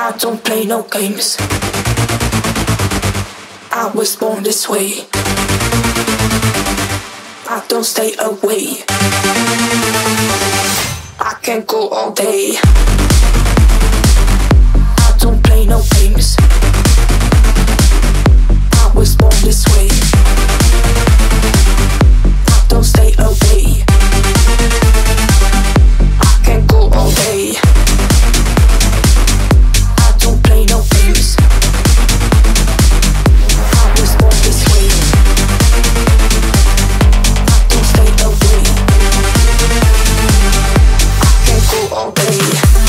I don't play no games. I was born this way. I don't stay away. I can go all day. I don't play no games. I was born this way. I don't stay away. I can go all day. I don't play no games. I was born this way. I don't stay away. I can go all day.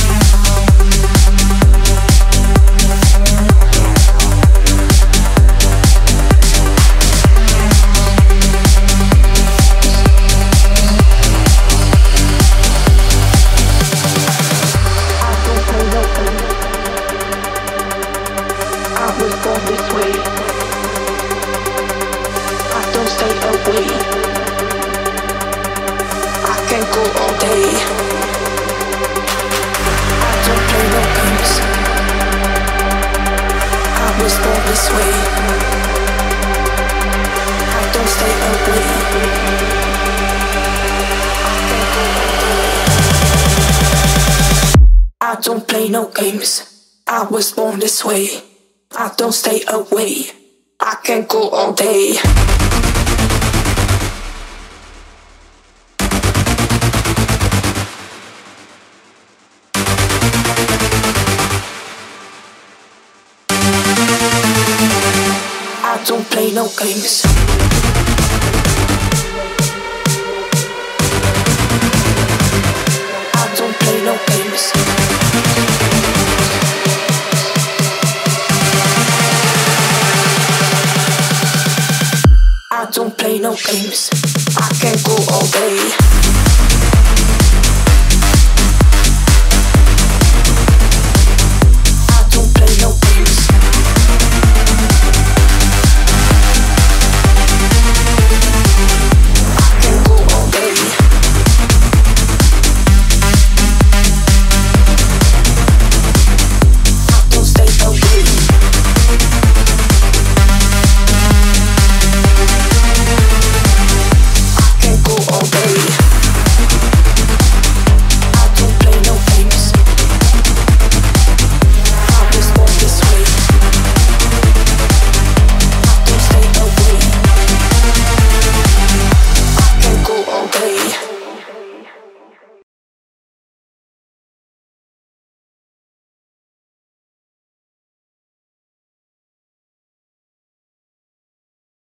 I don't play no games. I was born this way. I don't stay away. I can go all day. I don't play no games. I don't play no games. I don't play no games. I can go all day.